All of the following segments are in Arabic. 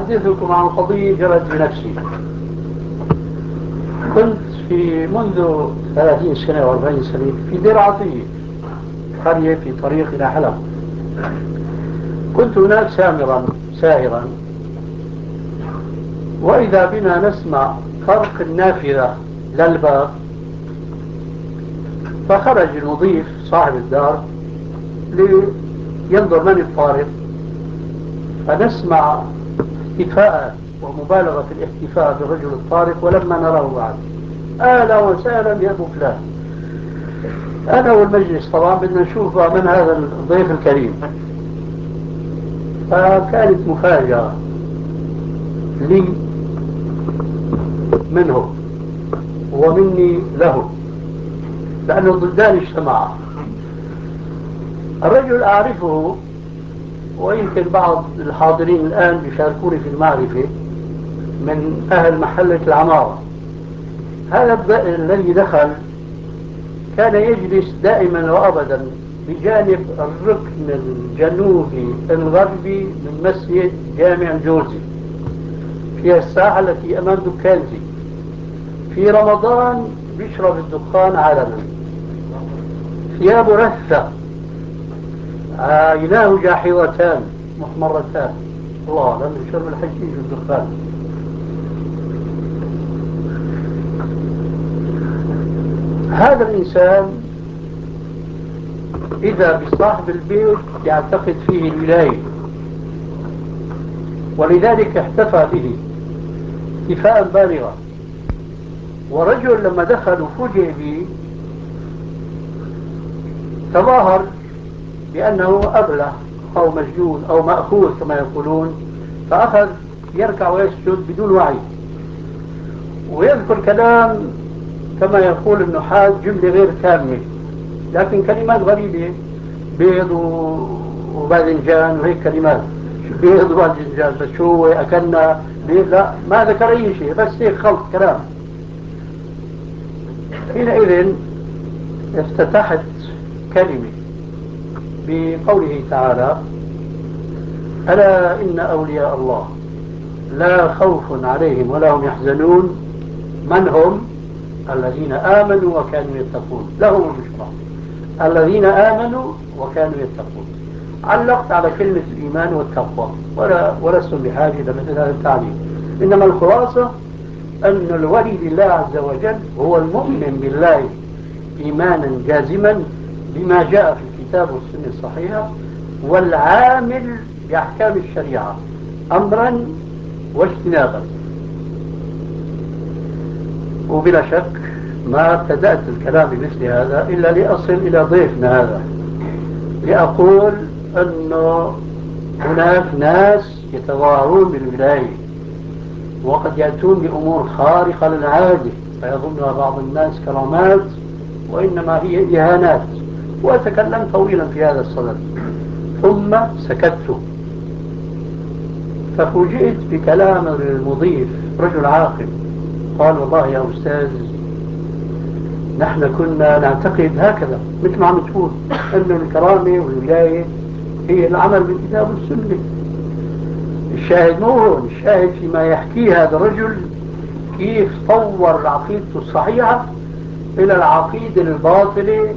أحدثكم عن قضية جرت بنفسي. كنت في منذ 30 سنة أو 40 سنة في دير عطية، قرية في طريق إلى حلب. كنت هناك ساهرا، وإذا بنا نسمع طرق النافذة للباب، فخرج المضيف صاحب الدار لينظر من الطارق، فنسمع احتفاء ومبالغة في الاحتفاء بالرجل الطارق، ولما نراه بعد أهلا وسهلا يا أبو فلان. أنا والمجلس طبعا بدنا نشوف من هذا الضيف الكريم، فكانت مفاجأة لي منه ومني له، لأنه ضدان اجتمعا. الرجل أعرفه، ويمكن بعض الحاضرين الآن بيشاركوني في المعرفة، من أهل محلة العمارة. هذا الذي دخل كان يجلس دائما وأبدا بجانب الركن الجنوبي الغربي من مسجد جامع جوزي في الساحة التي أمام دكانتي. في رمضان بيشرب الدخان علنا، ثيابه رثة، عيناه جاحظتان محمرتان، الله، لأنه شرب الحشيش والدخان. هذا الإنسان إذا بصاحب البيت يعتقد فيه الولاية، ولذلك احتفى به احتفاء بالغا. ورجل لما دخل وفوجئ به تظاهر بأنه أبله أو مجنون أو مأخوذ كما يقولون، فأخذ يركع ويسجد بدون وعي، ويذكر كلام كما يقول النحاة جملة غير تامة، لكن كلمات غريبة، بيض وباذنجان وهيك كلمات، بيض وباذنجان، بس شو أكلنا بيض؟ لا، ما ذكر أي شيء، بس هيك خلط كلام. حينئذ افتتحت كلمة بقوله تعالى: ألا إن أولياء الله لا خوف عليهم ولا هم يحزنون، من هم؟ الذين آمنوا وكانوا يتقون، لهم البشرى، الذين آمنوا وكانوا يتقون. علقت على كلمة الإيمان والتقوى، ولستم بحاجة إلى مثل هذا التعليم، إنما الخلاصة أن الولي لله عز وجل هو المؤمن بالله إيمانا جازما بما جاء في الكتاب والسنة الصحيحة، والعامل بأحكام الشريعة أمرا واجتنابا. وبلا شك ما ابتدأت الكلام بمثل هذا إلا لأصل إلى ضيفنا هذا، لأقول أنه هناك ناس يتظاهرون بالولاية، وقد يأتون بأمور خارقة للعادة فيظنها بعض الناس كرامات، وإنما هي إهانات. وأتكلم طويلا في هذا الصدد، ثم سكت، ففوجئت بكلام المضيف، رجل عاقل، قال: والله يا أستاذ، نحن كنا نعتقد هكذا مثل ما عم تقول، أن الكرامة والولاية هي العمل بالكتاب والسنة. الشاهد مو هون، الشاهد فيما يحكيه هذا الرجل، كيف طور عقيدته الصحيحة إلى العقيدة الباطلة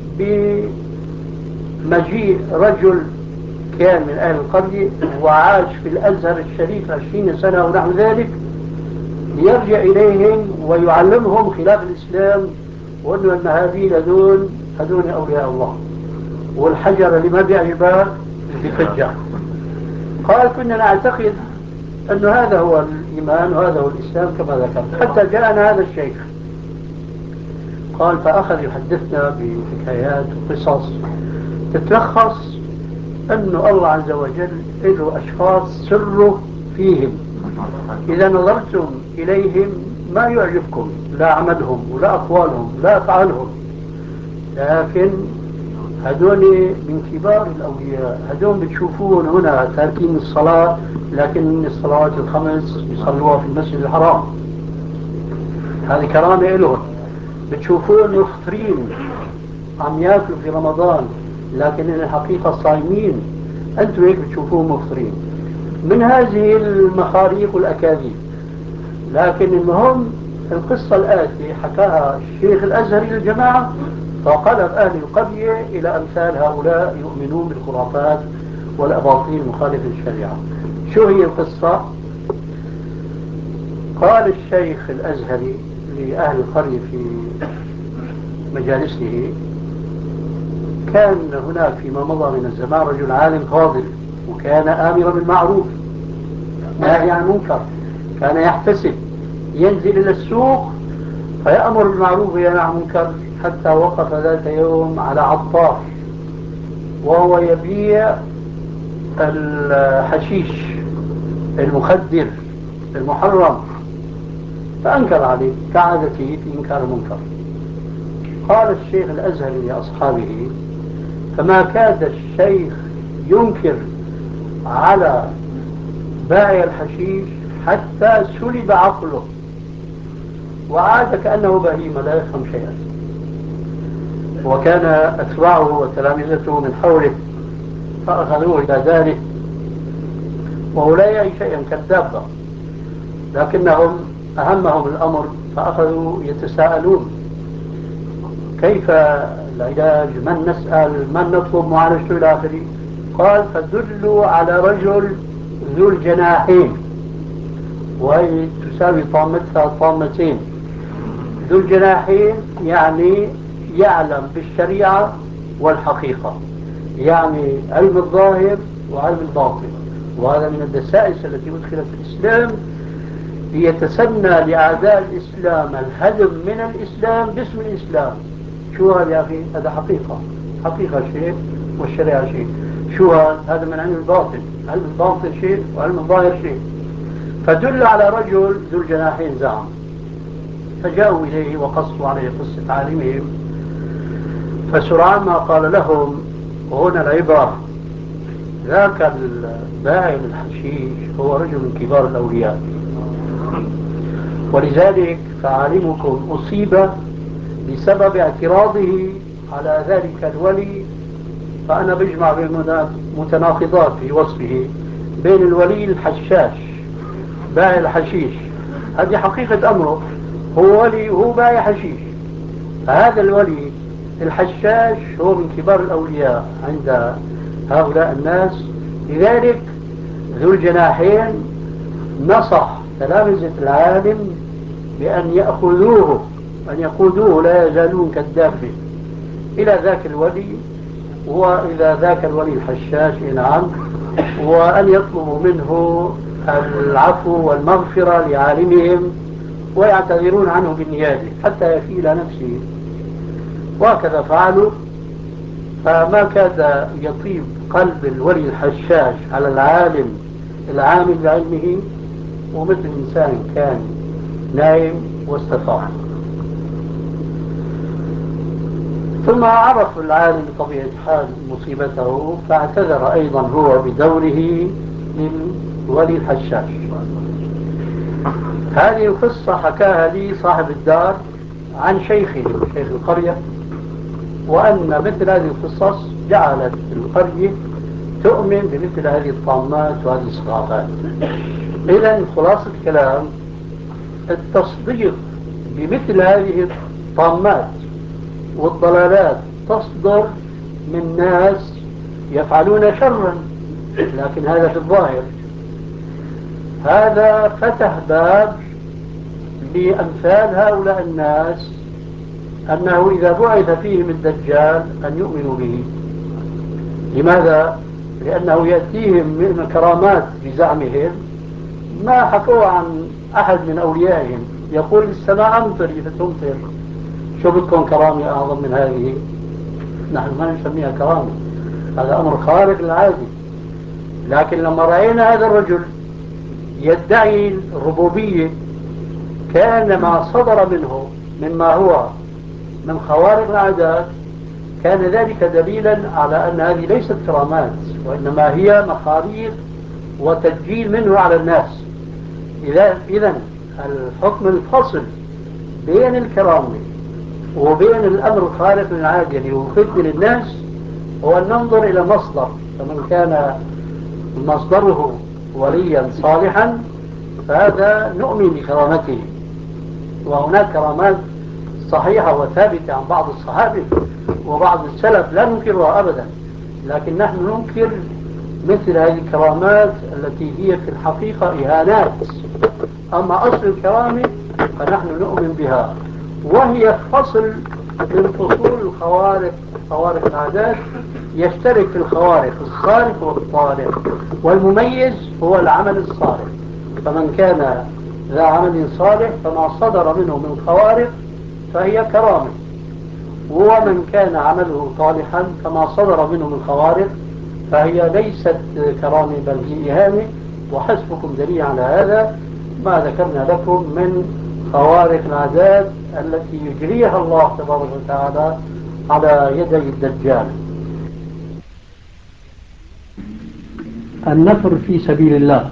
بمجيء رجل كان من أهل القرية وعاش في الأزهر الشريف 20 سنة ونحو ذلك، ليرجع إليهم ويعلمهم خلاف الإسلام، وأنه أن هذه هذون أولياء الله، والحجر اللي ما بيعجبه بفجع. قال: كنا نعتقد أن هذا هو الإيمان وهذا هو الإسلام كما ذكرت، حتى جاءنا هذا الشيخ. قال: فأخذ يحدثنا بحكايات وقصص تتلخص أن الله عز وجل له أشخاص سره فيهم، إذا نظرتم إليهم ما يعجبكم، لا عملهم ولا أقوالهم لا أفعالهم، لكن هذول من كبار الأولياء، هذول بتشوفون هنا تاركين الصلاة، لكن الصلوات الخمس يصلوها في المسجد الحرام، هذه كرامة لهم. بتشوفون مفطرين عم ياكلوا في رمضان، لكن الحقيقة صايمين، أنتم هيك بتشوفوهم مفطرين. من هذه المخاريق والأكاذيب. لكن المهم القصة الآتي حكاها الشيخ الأزهري للجماعة، فقلب أهل القرية إلى أمثال هؤلاء يؤمنون بالخرافات والأباطيل المخالفة للشريعة. شو هي القصة؟ قال الشيخ الأزهري لأهل القرية في مجالسه: كان هناك فيما مضى من الزمان رجل عالم فاضل، وكان آمرا بالمعروف ناهي عن المنكر، كان يحتسب، ينزل إلى السوق فيأمر بالمعروف وينهى عن المنكر، حتى وقف ذات يوم على عطار وهو يبيع الحشيش المخدر المحرم، فأنكر عليه كعادته في إنكار المنكر. قال الشيخ الأزهري لأصحابه: فما كاد الشيخ ينكر على بائع الحشيش حتى سلب عقله وعاد كأنه بهيمة لا يفهم شيئا. وكان أتباعه وتلامذته من حوله فأخذوه إلى داره وهو لا يعي شيئا كالدابة، لكنهم أهمهم الأمر فأخذوا يتساءلون: كيف العلاج؟ من نسأل؟ من نطلب معالجته إلى آخره؟ قال: فدلوا على رجل ذو الجناحين، وهي تساوي طامتها طامتين. ذو الجناحين يعني يعلم بالشريعة والحقيقة، يعني علم الظاهر وعلم الباطن. وهذا من الدسائس التي أدخلت في الإسلام ليتسنى لأعداء الإسلام الهدم من الإسلام باسم الإسلام. شو هذا يا أخي؟ هذا حقيقة، حقيقة شيء والشريعة شيء. شو هذا من علم الباطن، علم الباطن شيء وعلم الظاهر شيء. فدل على رجل ذو الجناحين زعم، فجاءوا إليه وقصوا عليه قصة عالمهم، فسرعان ما قال لهم: وهنا العبرة، ذاك البائع الحشيش هو رجل من كبار الأولياء، ولذلك فعالمكم أصيب بسبب اعتراضه على ذلك الولي. فأنا بجمع بين متناقضات في وصفه بين الولي الحشاش بائع الحشيش، هذه حقيقة أمره، هو ولي وهو بائع حشيش. فهذا الولي الحشاش هو من كبار الأولياء عند هؤلاء الناس. لذلك ذو الجناحين نصح تلامذة العالم بأن يأخذوه، أن يقودوه لا يزالون كالدابة إلى ذاك الولي، وإذا ذاك الولي الحشاش نعم، وأن يطلبوا منه العفو والمغفرة لعالمهم ويعتذرون عنه بالنيابة حتى يفي إلى نفسه. وهكذا فعلوا، فما كاد يطيب قلب الولي الحشاش على العالم العامل بعلمه، ومثل إنسان كان نايم واستطاع. ثم عرف العالم بطبيعة حال مصيبته، فاعتذر أيضا هو بدوره للولي الحشاش. هذه القصة حكاها لي صاحب الدار عن شيخه شيخ القرية، وأن مثل هذه القصص جعلت القرية تؤمن بمثل هذه الطامات وهذه الصغافات. إذن خلاصة الكلام: التصديق بمثل هذه الطامات والضلالات تصدر من ناس يفعلون شرا، لكن هذا في الظاهر. هذا فتح باب لأمثال هؤلاء الناس أنه إذا بعث فيهم الدجال أن يؤمنوا به. لماذا؟ لأنه يأتيهم من الكرامات بزعمهم ما حكوا عن أحد من أوليائهم، يقول السماء أمطري فتمطر. شو بدكم كرامة أعظم من هذه؟ نحن ما نسميها كرامة، هذا أمر خارق للعادة. لكن لما رأينا هذا الرجل يدعي الربوبية، كان ما صدر منه مما هو من خوارق العادات كان ذلك دليلا على أن هذه ليست كرامات، وإنما هي مخاريق وتسجيل منه على الناس. إذن الحكم الفصل بين الكرامة وبين الأمر الخارق للعادة اللي هو فتنة للناس هو أن ننظر إلى مصدر، فمن كان مصدره وليا صالحا فهذا نؤمن بكرامته. وهناك كرامات صحيحة وثابتة عن بعض الصحابة وبعض السلف لا ننكرها أبدا، لكن نحن ننكر مثل هذه الكرامات التي هي في الحقيقة إهانات. أما أصل الكرامة فنحن نؤمن بها، وهي فصل من فصول الخوارق، خوارق العادات. يشترك في الخوارق الخارق والطارق، والمميز هو العمل الصالح. فمن كان ذا عمل صالح فما صدر منه من خوارق فهي كرامة، ومن كان عمله صالحا فما صدر منه من خوارق فهي ليست كرامة بل هي إهانة. وحسبكم دليل على هذا ما ذكرنا لكم من خوارق العادات التي يجريها الله تبارك وتعالى على يدي الدجال. النفر في سبيل الله